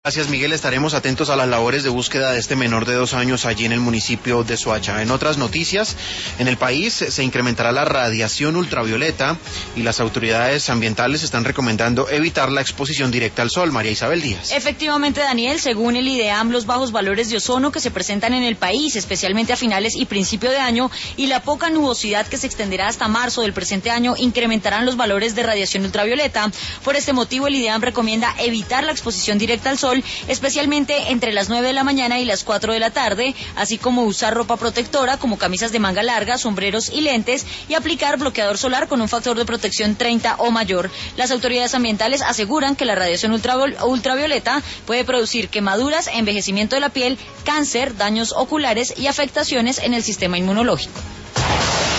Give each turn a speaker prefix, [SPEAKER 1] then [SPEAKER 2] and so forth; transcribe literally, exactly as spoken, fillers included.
[SPEAKER 1] Gracias, Miguel. Estaremos atentos a las labores de búsqueda de este menor de dos años allí en el municipio de Soacha. En otras noticias, en el país se incrementará la radiación ultravioleta y las autoridades ambientales están recomendando evitar la exposición directa al sol. María Isabel Díaz.
[SPEAKER 2] Efectivamente, Daniel, según el IDEAM, los bajos valores de ozono que se presentan en el país, especialmente a finales y principio de año, y la poca nubosidad que se extenderá hasta marzo del presente año, incrementarán los valores de radiación ultravioleta. Por este motivo, el IDEAM recomienda evitar la exposición directa al sol, especialmente entre las nueve de la mañana y las cuatro de la tarde, así como usar ropa protectora como camisas de manga larga, sombreros y lentes, y aplicar bloqueador solar con un factor de protección treinta o mayor. Las autoridades ambientales aseguran que la radiación ultravioleta puede producir quemaduras, envejecimiento de la piel, cáncer, daños oculares y afectaciones en el sistema inmunológico.